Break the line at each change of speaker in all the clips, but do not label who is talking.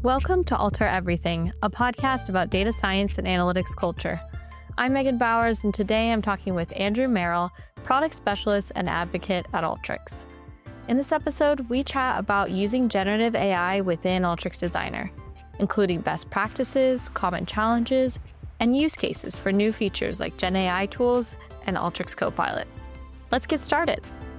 Welcome to Alter Everything, a podcast about data science and analytics culture. I'm Megan Bowers, and today I'm talking with Andrew Merrill, product specialist and advocate at Alteryx. In this episode, we chat about using generative AI within Alteryx Designer, including best practices, common challenges, and use cases for new features like Gen AI tools and Alteryx Copilot. Let's get started.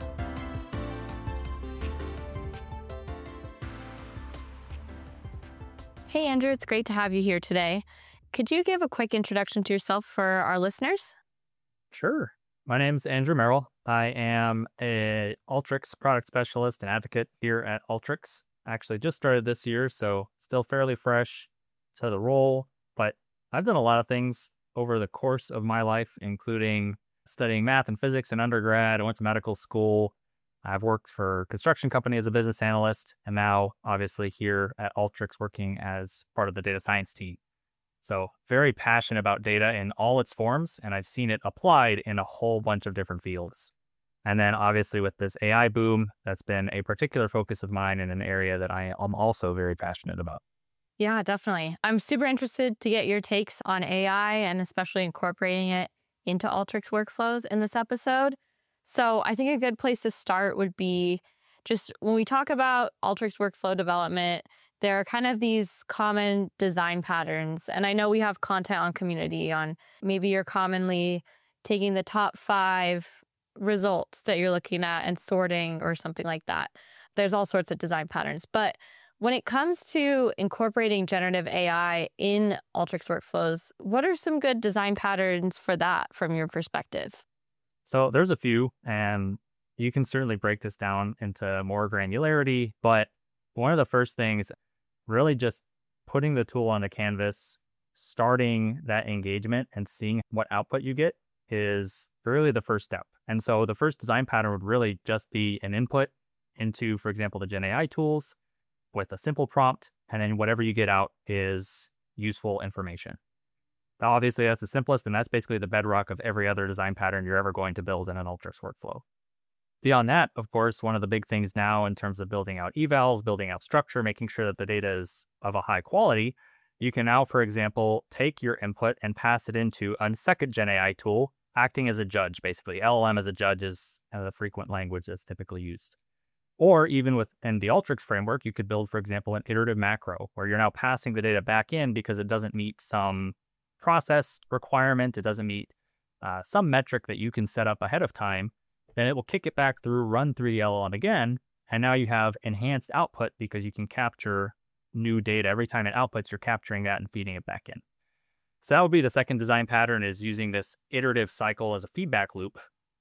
Hey, Andrew, it's great to have you here today. Could you give a quick introduction to yourself for our listeners?
Sure. My name's Andrew Merrill. I am a Alteryx product specialist and advocate here at Alteryx. I actually just started this year, so still fairly fresh to the role, but I've done a lot of things over the course of my life, including studying math and physics in undergrad. I went to medical school. I've worked for a construction company as a business analyst, and now obviously here at Alteryx working as part of the data science team. So very passionate about data in all its forms, and I've seen it applied in a whole bunch of different fields. And then obviously with this AI boom, that's been a particular focus of mine in an area that I am also very passionate about.
Yeah, definitely. I'm super interested to get your takes on AI and especially incorporating it into Alteryx workflows in this episode. So I think a good place to start would be just when we talk about Alteryx workflow development, there are kind of these common design patterns. And I know we have content on community on maybe you're commonly taking the top 5 results that you're looking at and sorting or something like that. There's all sorts of design patterns. But when it comes to incorporating generative AI in Alteryx workflows, what are some good design patterns for that from your perspective?
So there's a few, and you can certainly break this down into more granularity, but one of the first things, really just putting the tool on the canvas, starting that engagement and seeing what output you get is really the first step. And so the first design pattern would really just be an input into, for example, the Gen AI tools with a simple prompt, and then whatever you get out is useful information. Obviously, that's the simplest, and that's basically the bedrock of every other design pattern you're ever going to build in an Alteryx workflow. Beyond that, of course, one of the big things now in terms of building out evals, building out structure, making sure that the data is of a high quality, you can now, for example, take your input and pass it into a second Gen AI tool, acting as a judge, basically. LLM as a judge is the frequent language that's typically used. Or even within the Alteryx framework, you could build, for example, an iterative macro, where you're now passing the data back in because it doesn't meet some process requirement, it doesn't meet some metric that you can set up ahead of time, then it will kick it back through, run through the LLM again, and now you have enhanced output because you can capture new data. Every time it outputs, you're capturing that and feeding it back in. So that would be the second design pattern, is using this iterative cycle as a feedback loop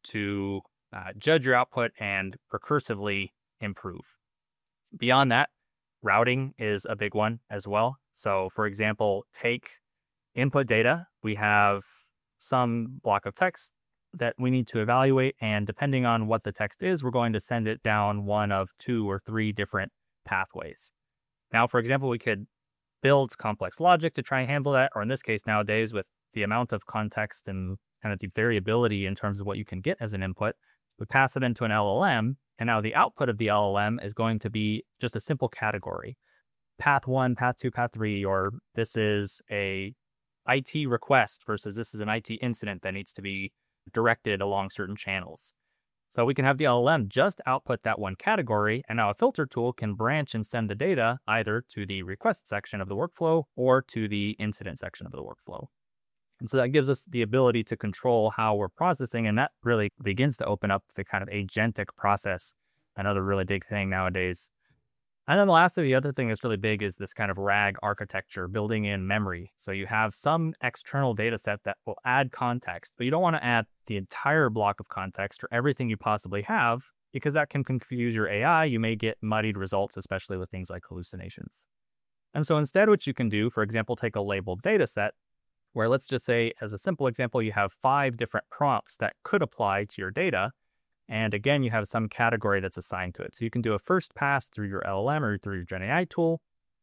to judge your output and recursively improve. Beyond that, routing is a big one as well. So for example, take input data, we have some block of text that we need to evaluate, and depending on what the text is, we're going to send it down one of 2 or 3 different pathways. Now, for example, we could build complex logic to try and handle that, or in this case nowadays with the amount of context and kind of the variability in terms of what you can get as an input, we pass it into an LLM, and now the output of the LLM is going to be just a simple category. Path 1, path 2, path 3, or this is a IT request versus this is an IT incident that needs to be directed along certain channels. So we can have the LLM just output that one category, and now a filter tool can branch and send the data either to the request section of the workflow or to the incident section of the workflow. And so that gives us the ability to control how we're processing, and that really begins to open up the kind of agentic process, another really big thing nowadays. And then lastly, the other thing that's really big is this kind of RAG architecture, building in memory. So you have some external data set that will add context, but you don't want to add the entire block of context or everything you possibly have, because that can confuse your AI. You may get muddied results, especially with things like hallucinations. And so instead, what you can do, for example, take a labeled data set, where let's just say, as a simple example, you have 5 different prompts that could apply to your data. And again, you have some category that's assigned to it. So you can do a first pass through your LLM or through your Gen AI tool.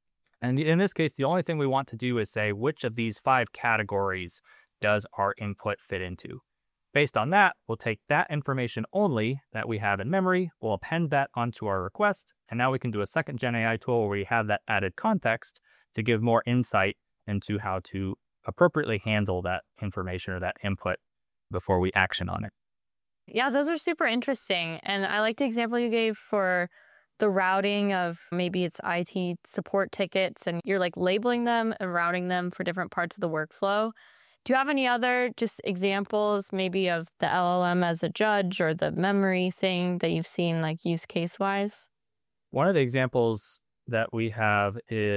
And in this case, the only thing we want to do is say, which of these 5 categories does our input fit into? Based on that, we'll take that information only that we have in memory, we'll append that onto our request, and now we can do a second Gen AI tool where we have that added context, to give more insight into how to appropriately handle that information or that input before we action on it.
Yeah, those are super interesting. And I like the example you gave for the routing of maybe it's IT support tickets and you're like labeling them and routing them for different parts of the workflow. Do you have any other just examples maybe of the LLM as a judge or the memory thing that you've seen like use case wise?
One of the examples that we have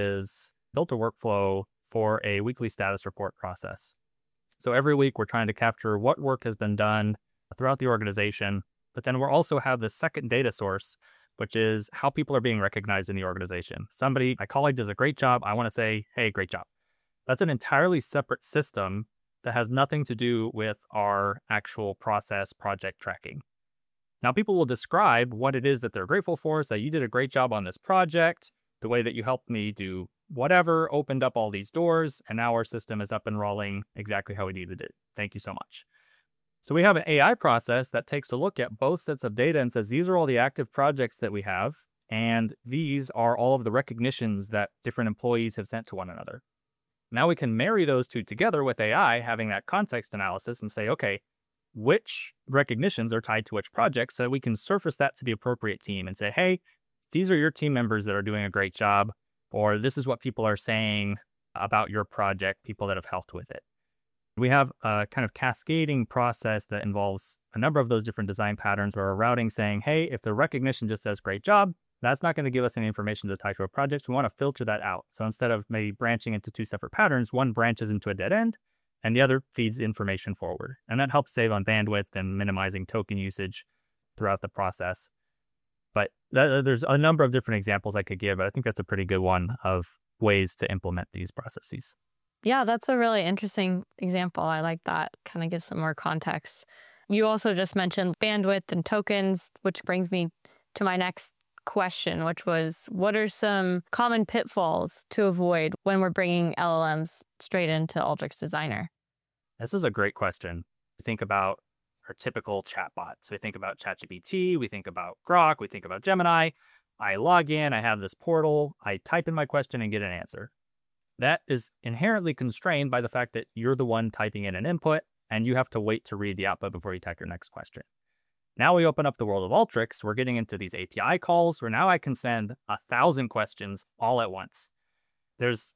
is built a workflow for a weekly status report process. So every week we're trying to capture what work has been done throughout the organization, but then we'll also have this second data source, which is how people are being recognized in the organization. My colleague does a great job. I want to say, hey, great job. That's an entirely separate system that has nothing to do with our actual process project tracking. Now, people will describe what it is that they're grateful for. So you did a great job on this project. The way that you helped me do whatever opened up all these doors, and now our system is up and rolling exactly how we needed it. Thank you so much. So we have an AI process that takes a look at both sets of data and says, these are all the active projects that we have, and these are all of the recognitions that different employees have sent to one another. Now we can marry those two together with AI, having that context analysis and say, okay, which recognitions are tied to which projects, so we can surface that to the appropriate team and say, hey, these are your team members that are doing a great job, or this is what people are saying about your project, people that have helped with it. We have a kind of cascading process that involves a number of those different design patterns where we're routing saying, hey, if the recognition just says great job, that's not going to give us any information to tie to a project. So we want to filter that out. So instead of maybe branching into two separate patterns, one branches into a dead end and the other feeds information forward. And that helps save on bandwidth and minimizing token usage throughout the process. But there's a number of different examples I could give, but I think that's a pretty good one of ways to implement these processes.
Yeah, that's a really interesting example. I like that. Kind of gives some more context. You also just mentioned bandwidth and tokens, which brings me to my next question, which was, what are some common pitfalls to avoid when we're bringing LLMs straight into Alteryx Designer?
This is a great question. Think about our typical chatbot. So we think about ChatGPT, we think about Grok, we think about Gemini. I log in, I have this portal, I type in my question and get an answer. That is inherently constrained by the fact that you're the one typing in an input and you have to wait to read the output before you type your next question. Now we open up the world of Alteryx. We're getting into these API calls where now I can send 1,000 questions all at once. There's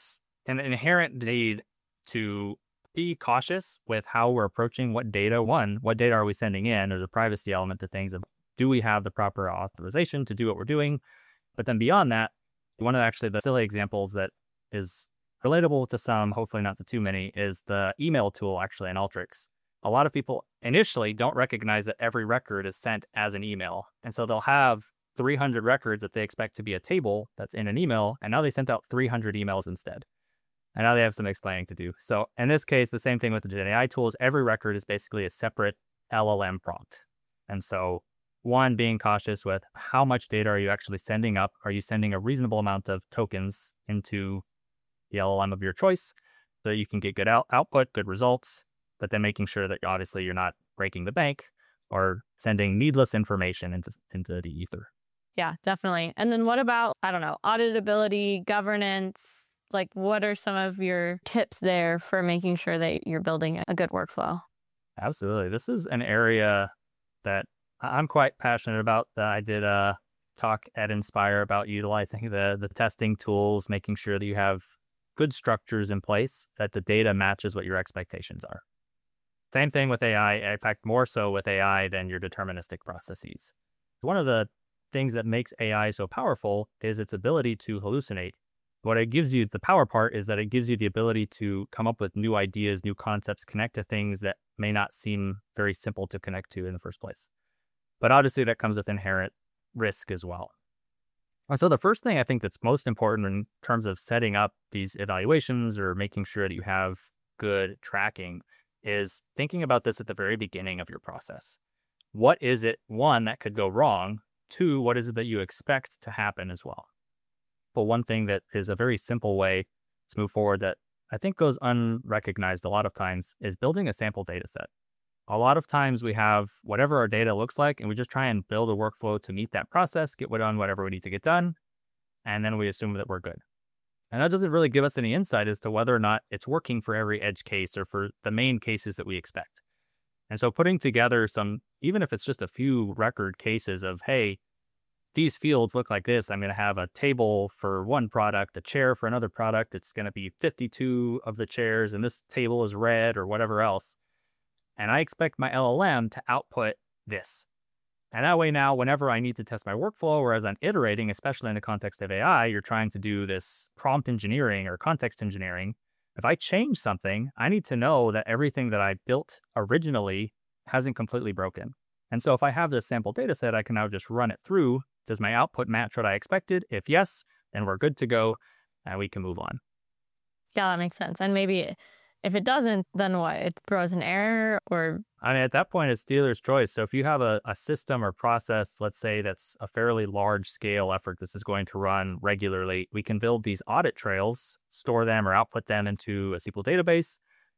an inherent need to be cautious with how we're approaching what data are we sending in? There's a privacy element to things of, do we have the proper authorization to do what we're doing? But then beyond that, one of the silly examples that is relatable to some, hopefully not to too many, is the email tool actually in Alteryx. A lot of people initially don't recognize that every record is sent as an email. And so they'll have 300 records that they expect to be a table that's in an email, and now they sent out 300 emails instead. And now they have some explaining to do. So in this case, the same thing with the GenAI tools, every record is basically a separate LLM prompt. And so one, being cautious with how much data are you actually sending up? Are you sending a reasonable amount of tokens into the LLM of your choice so that you can get good output, good results, but then making sure that obviously you're not breaking the bank or sending needless information into the ether.
Yeah, definitely. And then what about, auditability, governance? Like, what are some of your tips there for making sure that you're building a good workflow?
Absolutely. This is an area that I'm quite passionate about. I did a talk at Inspire about utilizing the testing tools, making sure that you have good structures in place, that the data matches what your expectations are. Same thing with AI, in fact, more so with AI than your deterministic processes. One of the things that makes AI so powerful is its ability to hallucinate. What it gives you, the power part, is that it gives you the ability to come up with new ideas, new concepts, connect to things that may not seem very simple to connect to in the first place. But obviously that comes with inherent risk as well. And so the first thing I think that's most important in terms of setting up these evaluations or making sure that you have good tracking is thinking about this at the very beginning of your process. What is it, one, that could go wrong? Two, what is it that you expect to happen as well? But one thing that is a very simple way to move forward that I think goes unrecognized a lot of times is building a sample data set. A lot of times we have whatever our data looks like, and we just try and build a workflow to meet that process, get done whatever we need to get done, and then we assume that we're good. And that doesn't really give us any insight as to whether or not it's working for every edge case or for the main cases that we expect. And so putting together some, even if it's just a few record cases of, hey, these fields look like this. I'm going to have a table for one product, a chair for another product. It's going to be 52 of the chairs, and this table is red or whatever else. And I expect my LLM to output this. And that way now, whenever I need to test my workflow, or as I'm iterating, especially in the context of AI, you're trying to do this prompt engineering or context engineering. If I change something, I need to know that everything that I built originally hasn't completely broken. And so if I have this sample data set, I can now just run it through. Does my output match what I expected? If yes, then we're good to go and we can move on.
Yeah, that makes sense. And maybe if it doesn't, then what? It throws an error or...
I mean, at that point, it's dealer's choice. So if you have a system or process, let's say that's a fairly large scale effort, this is going to run regularly, we can build these audit trails, store them or output them into a SQL database.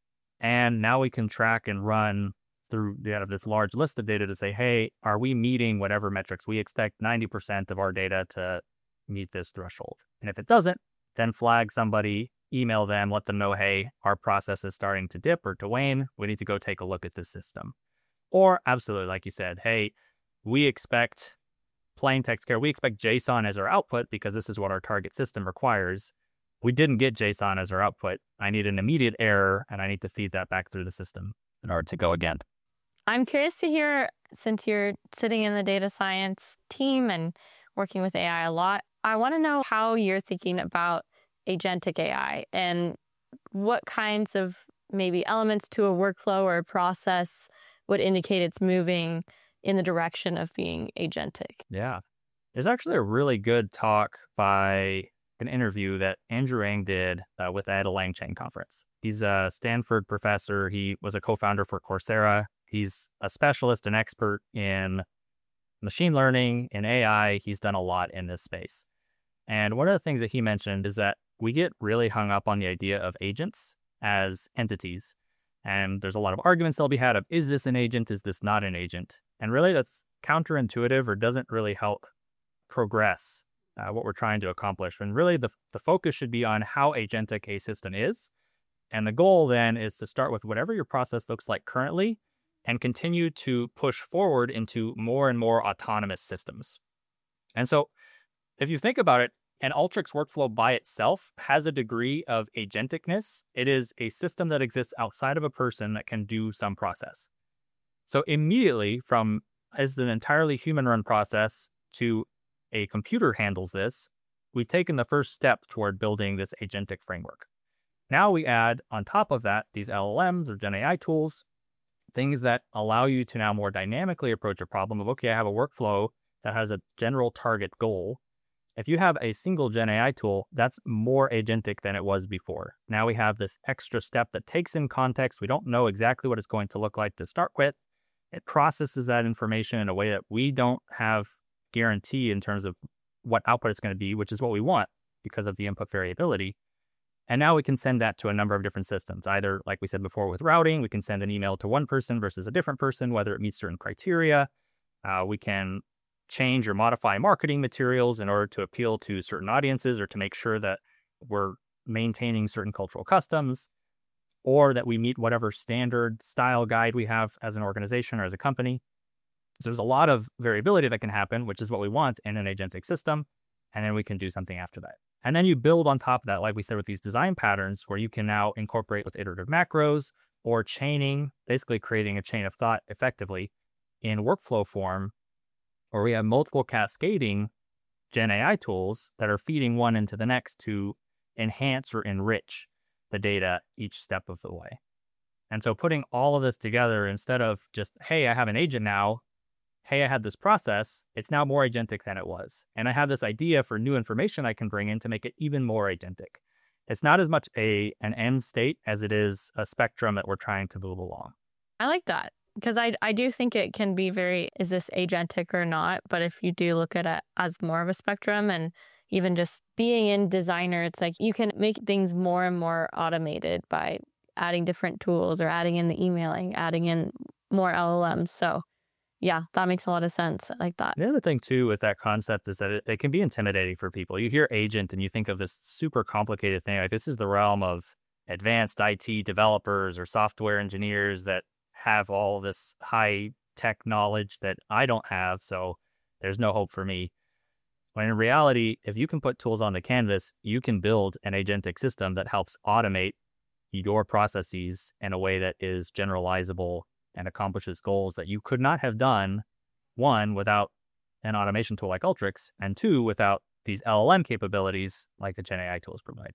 And now we can track and run through this large list of data to say, hey, are we meeting whatever metrics? We expect 90% of our data to meet this threshold. And if it doesn't, then flag somebody, email them, let them know, hey, our process is starting to dip or to wane. We need to go take a look at this system. Or absolutely, like you said, hey, we expect plain text care. We expect JSON as our output because this is what our target system requires. We didn't get JSON as our output. I need an immediate error and I need to feed that back through the system in order to go again.
I'm curious to hear, since you're sitting in the data science team and working with AI a lot, I want to know how you're thinking about agentic AI and what kinds of maybe elements to a workflow or a process would indicate it's moving in the direction of being agentic.
Yeah. There's actually a really good talk by an interview that Andrew Ng did with at a LangChain conference. He's a Stanford professor. He was a co-founder for Coursera. He's a specialist and expert in machine learning and AI. He's done a lot in this space. And one of the things that he mentioned is that we get really hung up on the idea of agents as entities. And there's a lot of arguments that'll be had of, is this an agent? Is this not an agent? And really that's counterintuitive or doesn't really help progress what we're trying to accomplish. And really the focus should be on how agentic a system is. And the goal then is to start with whatever your process looks like currently and continue to push forward into more and more autonomous systems. And so if you think about it, an Alteryx workflow by itself has a degree of agenticness. It is a system that exists outside of a person that can do some process. So immediately from as an entirely human-run process to a computer handles this, we've taken the first step toward building this agentic framework. Now we add on top of that these LLMs or Gen AI tools, things that allow you to now more dynamically approach a problem of, okay, I have a workflow that has a general target goal. If you have a single Gen AI tool, that's more agentic than it was before. Now we have this extra step that takes in context. We don't know exactly what it's going to look like to start with. It processes that information in a way that we don't have guarantee in terms of what output it's going to be, which is what we want because of the input variability. And now we can send that to a number of different systems. Either, like we said before with routing, we can send an email to one person versus a different person, whether it meets certain criteria. We can change or modify marketing materials in order to appeal to certain audiences or to make sure that we're maintaining certain cultural customs or that we meet whatever standard style guide we have as an organization or as a company. So there's a lot of variability that can happen, which is what we want in an agentic system. And then we can do something after that. And then you build on top of that, like we said, with these design patterns where you can now incorporate with iterative macros or chaining, basically creating a chain of thought effectively in workflow form, where we have multiple cascading Gen AI tools that are feeding one into the next to enhance or enrich the data each step of the way. And so putting all of this together instead of just, hey, I have an agent now, hey, I had this process, it's now more agentic than it was. And I have this idea for new information I can bring in to make it even more agentic. It's not as much an end state as it is a spectrum that we're trying to move along.
I like that because I do think it can be very, is this agentic or not? But if you do look at it as more of a spectrum and even just being in Designer, it's like you can make things more and more automated by adding different tools or adding in the emailing, adding in more LLMs. So Yeah, that makes a lot of sense. I like that.
The other thing too with that concept is that it can be intimidating for people. You hear agent and you think of this super complicated thing. Like this is the realm of advanced IT developers or software engineers that have all this high tech knowledge that I don't have. So there's no hope for me. When in reality, if you can put tools on the canvas, you can build an agentic system that helps automate your processes in a way that is generalizable and accomplishes goals that you could not have done, one, without an automation tool like Alteryx, and two, without these LLM capabilities like the Gen AI tools provide.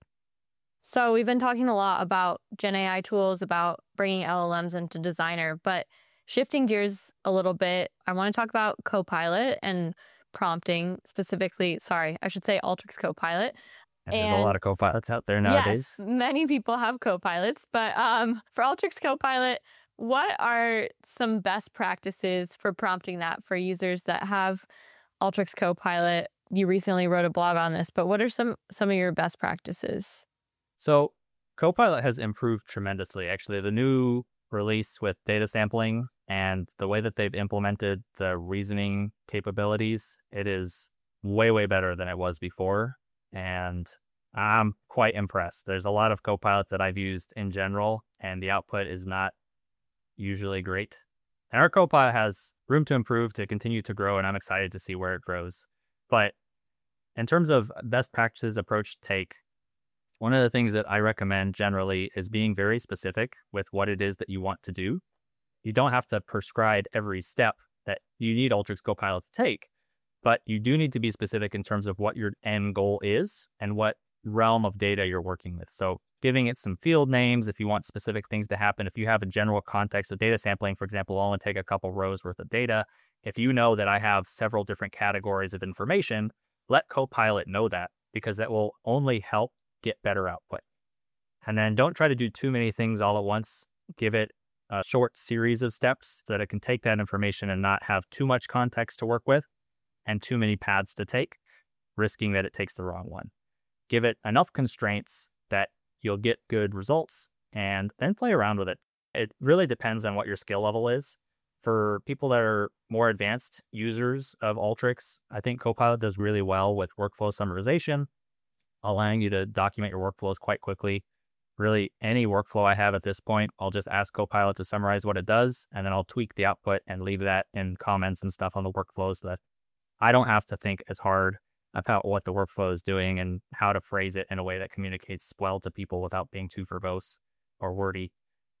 So we've been talking a lot about Gen AI tools, about bringing LLMs into Designer, but shifting gears a little bit, I want to talk about Copilot and prompting specifically. Sorry, I should say Alteryx Copilot.
And there's a lot of copilots out there nowadays.
Yes, many people have copilots, but for Alteryx Copilot, what are some best practices for prompting that for users that have Alteryx Copilot? You recently wrote a blog on this, but what are some of your best practices?
So Copilot has improved tremendously. Actually, the new release with data sampling and the way that they've implemented the reasoning capabilities, it is way, way better than it was before. And I'm quite impressed. There's a lot of Copilots that I've used in general, and the output is not usually great. And our Copilot has room to improve, to continue to grow, and I'm excited to see where it grows. But in terms of best practices approach to take, one of the things that I recommend generally is being very specific with what it is that you want to do. You don't have to prescribe every step that you need Alteryx Copilot to take, but you do need to be specific in terms of what your end goal is and what realm of data you're working with. So giving it some field names if you want specific things to happen. If you have a general context of data sampling, for example, will only take a couple rows worth of data. If you know that I have several different categories of information, let Copilot know that, because that will only help get better output. And then don't try to do too many things all at once. Give it a short series of steps so that it can take that information and not have too much context to work with and too many paths to take, risking that it takes the wrong one. Give it enough constraints that you'll get good results, and then play around with it. It really depends on what your skill level is. For people that are more advanced users of Alteryx, I think Copilot does really well with workflow summarization, allowing you to document your workflows quite quickly. Really, any workflow I have at this point, I'll just ask Copilot to summarize what it does, and then I'll tweak the output and leave that in comments and stuff on the workflow so that I don't have to think as hard about what the workflow is doing and how to phrase it in a way that communicates well to people without being too verbose or wordy.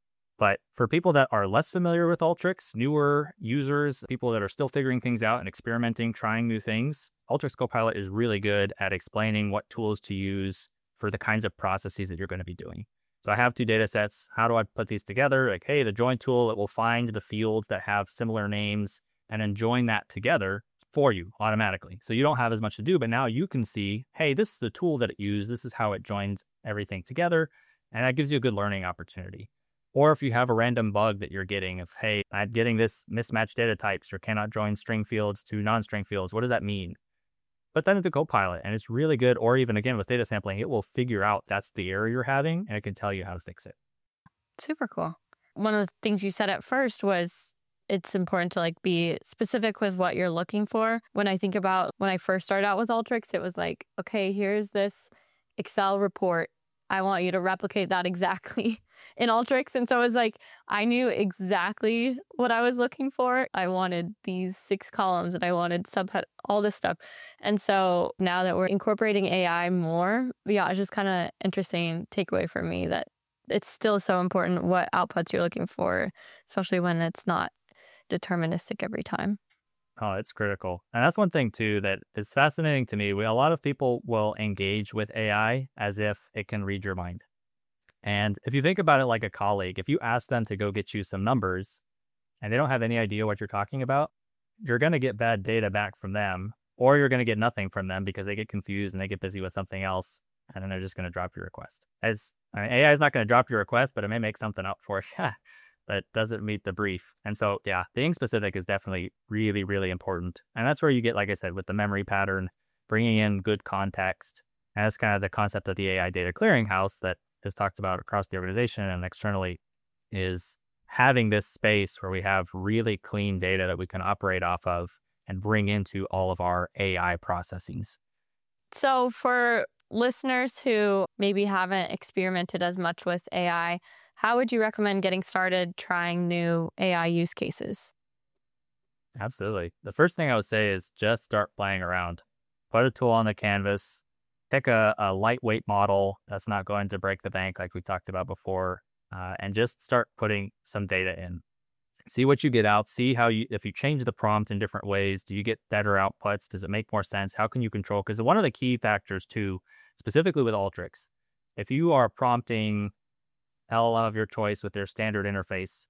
But for people that are less familiar with Alteryx, newer users, people that are still figuring things out and experimenting, trying new things, Alteryx Copilot is really good at explaining what tools to use for the kinds of processes that you're going to be doing. So I have two data sets. How do I put these together? Like, hey, the join tool, it will find the fields that have similar names and then join that together for you automatically. So you don't have as much to do, but now you can see, hey, this is the tool that it used. This is how it joins everything together. And that gives you a good learning opportunity. Or if you have a random bug that you're getting of, hey, I'm getting this mismatched data types or cannot join string fields to non-string fields. What does that mean? But then into Copilot, and it's really good. Or even again with data sampling, it will figure out that's the error you're having and it can tell you how to fix it.
Super cool. One of the things you said at first was it's important to be specific with what you're looking for. When I think about when I first started out with Alteryx, it was like, okay, here's this Excel report. I want you to replicate that exactly in Alteryx. And so it was like, I knew exactly what I was looking for. I wanted these 6 columns and I wanted subhead, all this stuff. And so now that we're incorporating AI more, yeah, it's just kind of interesting takeaway for me that it's still so important what outputs you're looking for, especially when it's not deterministic every time.
Oh, it's critical. And that's one thing too that is fascinating to me. A lot of people will engage with AI as if it can read your mind. And if you think about it like a colleague, if you ask them to go get you some numbers and they don't have any idea what you're talking about, you're going to get bad data back from them, or you're going to get nothing from them because they get confused and they get busy with something else. And then they're just going to drop your request. AI is not going to drop your request, but it may make something up for you that doesn't meet the brief. And so, yeah, being specific is definitely really, really important. And that's where you get, like I said, with the memory pattern, bringing in good context. And that's kind of the concept of the AI data clearinghouse that is talked about across the organization and externally, is having this space where we have really clean data that we can operate off of and bring into all of our AI processes.
So for listeners who maybe haven't experimented as much with AI, how would you recommend getting started trying new AI use cases?
Absolutely. The first thing I would say is just start playing around. Put a tool on the canvas, pick a lightweight model that's not going to break the bank like we talked about before, and just start putting some data in. See what you get out. See how if you change the prompt in different ways, do you get better outputs? Does it make more sense? How can you control? Because one of the key factors too, specifically with Alteryx, if you are prompting LLM of your choice with their standard interface,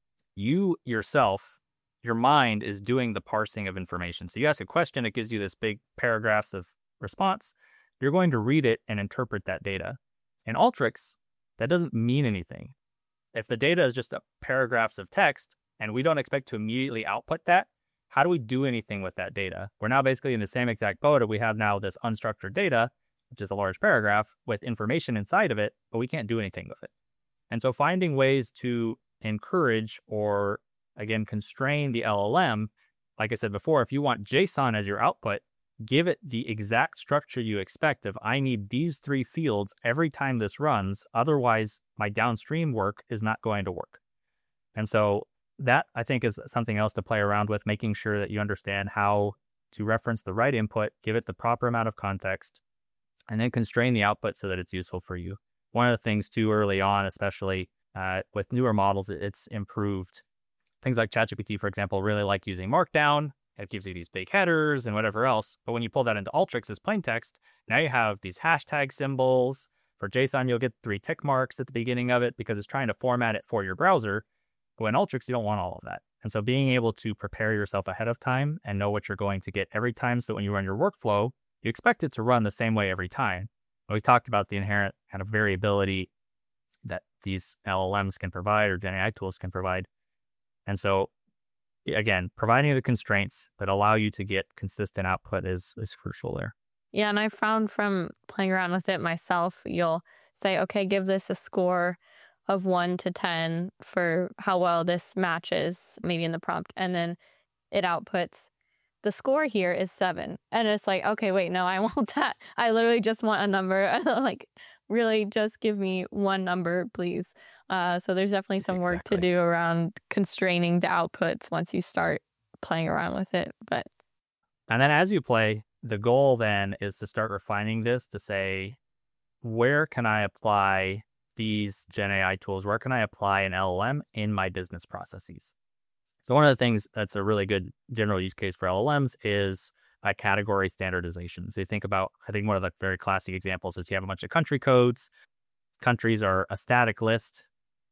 you yourself, your mind is doing the parsing of information. So you ask a question, it gives you this big paragraphs of response. You're going to read it and interpret that data. In Alteryx, that doesn't mean anything. If the data is just paragraphs of text and we don't expect to immediately output that, how do we do anything with that data? We're now basically in the same exact boat. We have now this unstructured data, which is a large paragraph with information inside of it, but we can't do anything with it. And so finding ways to encourage or, again, constrain the LLM, like I said before, if you want JSON as your output, give it the exact structure you expect of I need these 3 fields every time this runs. Otherwise, my downstream work is not going to work. And so that, I think, is something else to play around with, making sure that you understand how to reference the right input, give it the proper amount of context, and then constrain the output so that it's useful for you. One of the things too early on, especially with newer models, it's improved. Things like ChatGPT, for example, really like using Markdown. It gives you these big headers and whatever else. But when you pull that into Alteryx as plain text, now you have these hashtag symbols. For JSON, you'll get 3 tick marks at the beginning of it because it's trying to format it for your browser. But in Alteryx, you don't want all of that. And so being able to prepare yourself ahead of time and know what you're going to get every time, so when you run your workflow, you expect it to run the same way every time. We talked about the inherent kind of variability that these LLMs can provide or GenAI tools can provide. And so, again, providing the constraints that allow you to get consistent output is crucial there.
Yeah, and I found from playing around with it myself, you'll say, okay, give this a score of 1 to 10 for how well this matches maybe in the prompt. And then it outputs, the score here is 7. And it's like, okay, wait, no, I want that. I literally just want a number. Like, really just give me one number, please. So there's definitely some work to do around constraining the outputs once you start playing around with it.
And then as you play, the goal then is to start refining this to say, where can I apply these GenAI tools? Where can I apply an LLM in my business processes? So one of the things that's a really good general use case for LLMs is category standardization. So you think about, I think one of the very classic examples is you have a bunch of country codes. Countries are a static list,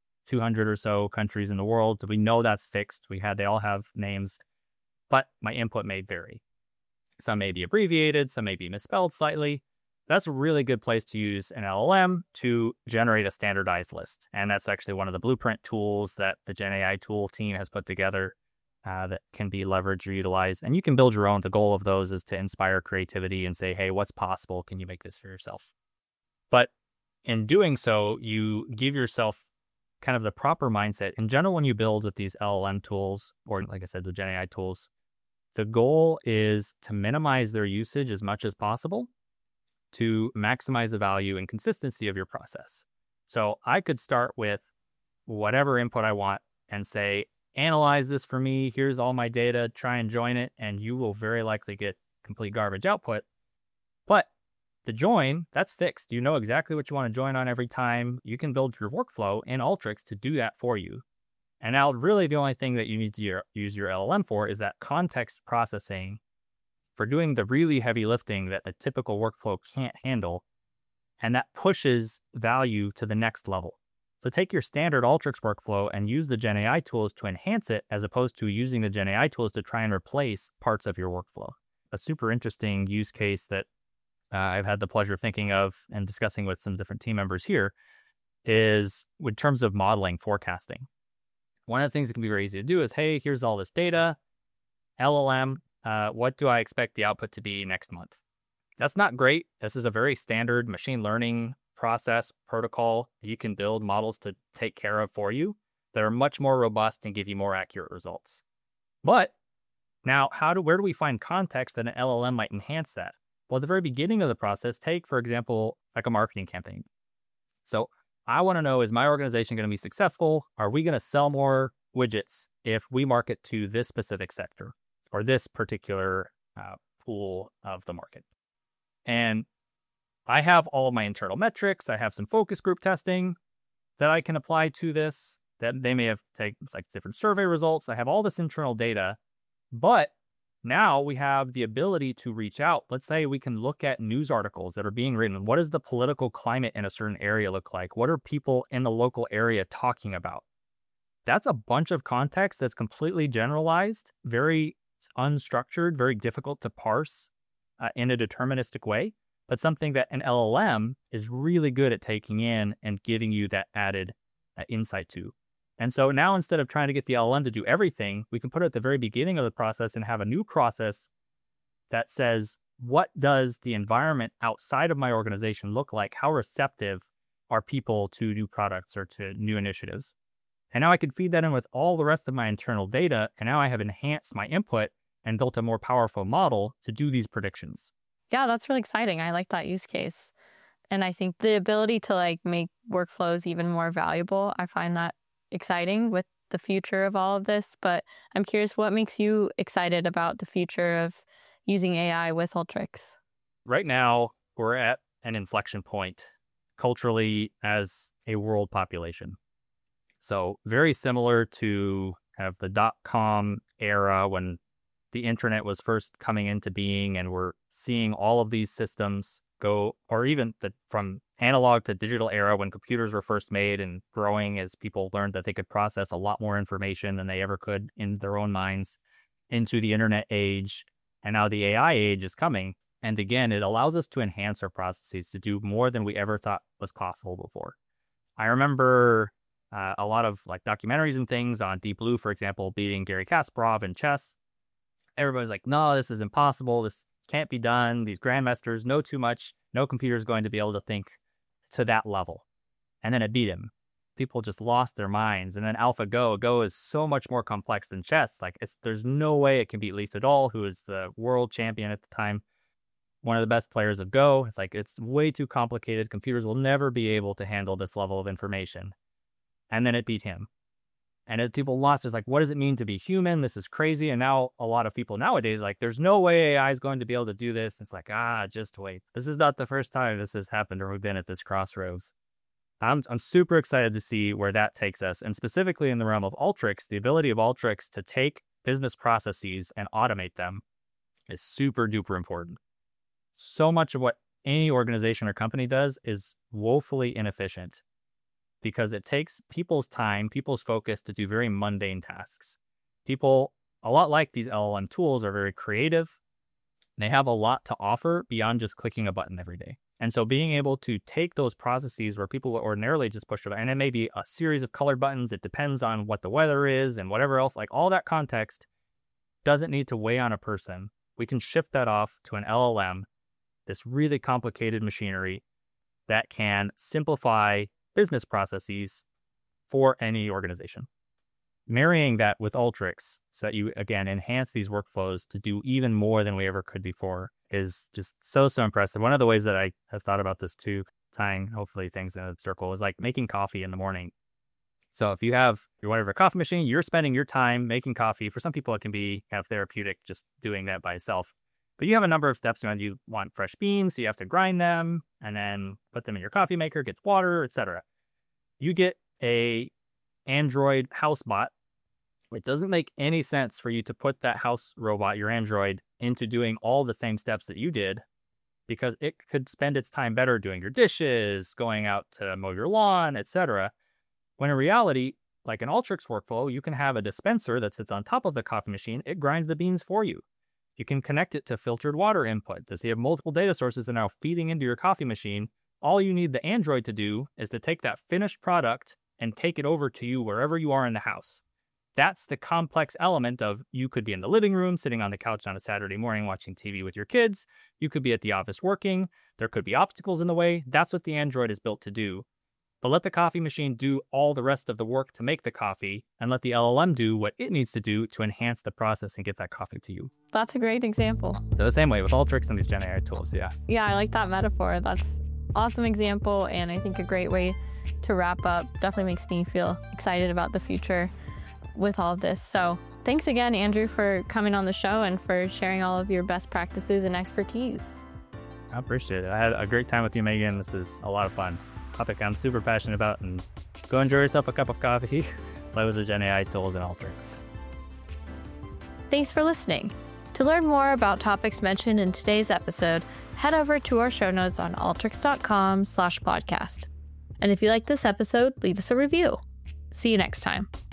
200 or so countries in the world. We know that's fixed. They all have names, but my input may vary. Some may be abbreviated, some may be misspelled slightly. That's a really good place to use an LLM to generate a standardized list. And that's actually one of the blueprint tools that the GenAI tool team has put together that can be leveraged or utilized. And you can build your own. The goal of those is to inspire creativity and say, hey, what's possible? Can you make this for yourself? But in doing so, you give yourself kind of the proper mindset. In general, when you build with these LLM tools, or like I said, the GenAI tools, the goal is to minimize their usage as much as possible to maximize the value and consistency of your process. So I could start with whatever input I want and say, analyze this for me. Here's all my data. Try and join it. And you will very likely get complete garbage output. But the join, that's fixed. You know exactly what you want to join on every time. You can build your workflow in Alteryx to do that for you. And now really the only thing that you need to use your LLM for is that context processing for doing the really heavy lifting that the typical workflow can't handle. And that pushes value to the next level. So take your standard Alteryx workflow and use the GenAI tools to enhance it, as opposed to using the GenAI tools to try and replace parts of your workflow. A super interesting use case that I've had the pleasure of thinking of and discussing with some different team members here is in terms of modeling forecasting. One of the things that can be very easy to do is, hey, here's all this data, LLM, what do I expect the output to be next month? That's not great. This is a very standard machine learning process protocol you can build models to take care of for you. that are much more robust and give you more accurate results. But now, where do we find context that an LLM might enhance that? Well, at the very beginning of the process, take, for example, like a marketing campaign. So I want to know, is my organization going to be successful? Are we going to sell more widgets if we market to this specific sector or this particular pool of the market? And I have all of my internal metrics. I have some focus group testing that I can apply to this, that they may have taken like different survey results. I have all this internal data, but now we have the ability to reach out. Let's say we can look at news articles that are being written. What does the political climate in a certain area look like? What are people in the local area talking about? That's a bunch of context that's completely generalized, very unstructured, very difficult to parse in a deterministic way, but something that an LLM is really good at taking in and giving you that added insight to. And so now, instead of trying to get the LLM to do everything, we can put it at the very beginning of the process and have a new process that says, what does the environment outside of my organization look like? How receptive are people to new products or to new initiatives? And now I can feed that in with all the rest of my internal data. And now I have enhanced my input and built a more powerful model to do these predictions.
Yeah, that's really exciting. I like that use case. And I think the ability to like make workflows even more valuable, I find that exciting with the future of all of this. But I'm curious, what makes you excited about the future of using AI with Alteryx?
Right now, we're at an inflection point culturally as a world population. So very similar to kind of the dot-com era when the internet was first coming into being, and we're seeing all of these systems go, or even from analog to digital era when computers were first made and growing as people learned that they could process a lot more information than they ever could in their own minds, into the internet age. And now the AI age is coming. And again, it allows us to enhance our processes to do more than we ever thought was possible before. I remember a lot of like documentaries and things on Deep Blue, for example, beating Garry Kasparov in chess. Everybody's like, no, this is impossible. This can't be done. These grandmasters know too much. No computer is going to be able to think to that level. And then it beat him. People just lost their minds. And then AlphaGo. Go is so much more complex than chess. Like there's no way it can beat Lee Sedol, who is the world champion at the time, one of the best players of Go. It's like, it's way too complicated. Computers will never be able to handle this level of information. And then it beat him. And people lost. It's like, what does it mean to be human? This is crazy. And now a lot of people nowadays, like, there's no way AI is going to be able to do this. It's like, just wait. This is not the first time this has happened or we've been at this crossroads. I'm super excited to see where that takes us. And specifically in the realm of Alteryx, the ability of Alteryx to take business processes and automate them is super duper important. So much of what any organization or company does is woefully inefficient, because it takes people's time, people's focus to do very mundane tasks. People, a lot like these LLM tools, are very creative. They have a lot to offer beyond just clicking a button every day. And so being able to take those processes where people would ordinarily just push a button, and it may be a series of colored buttons, it depends on what the weather is and whatever else, like all that context doesn't need to weigh on a person. We can shift that off to an LLM, this really complicated machinery that can simplify business processes for any organization. Marrying that with Alteryx so that you, again, enhance these workflows to do even more than we ever could before is just so impressive. One of the ways that I have thought about this too, tying hopefully things in a circle, is like making coffee in the morning. So if you have your whatever coffee machine, you're spending your time making coffee. For some people, it can be kind of therapeutic just doing that by itself. But you have a number of steps. You want fresh beans, so you have to grind them and then put them in your coffee maker, get water, etc. You get a Android house bot. It doesn't make any sense for you to put that house robot, your Android, into doing all the same steps that you did, because it could spend its time better doing your dishes, going out to mow your lawn, etc. When in reality, like an Alteryx workflow, you can have a dispenser that sits on top of the coffee machine. It grinds the beans for you. You can connect it to filtered water input. So you have multiple data sources that are now feeding into your coffee machine. All you need the Android to do is to take that finished product and take it over to you wherever you are in the house. That's the complex element of, you could be in the living room, sitting on the couch on a Saturday morning watching TV with your kids. You could be at the office working. There could be obstacles in the way. That's what the Android is built to do. but let the coffee machine do all the rest of the work to make the coffee, and let the LLM do what it needs to do to enhance the process and get that coffee to you.
That's a great example.
So the same way with Alteryx and these Gen AI tools, yeah.
Yeah, I like that metaphor. That's awesome example, and I think a great way to wrap up. Definitely makes me feel excited about the future with all of this. So thanks again, Andrew, for coming on the show and for sharing all of your best practices and expertise.
I appreciate it. I had a great time with you, Megan. This is a lot of fun. Topic I'm super passionate about, and go enjoy yourself a cup of coffee, play with the Gen AI tools and Alteryx.
Thanks for listening. To learn more about topics mentioned in today's episode, head over to our show notes on alteryx.com/podcast. And if you like this episode, leave us a review. See you next time.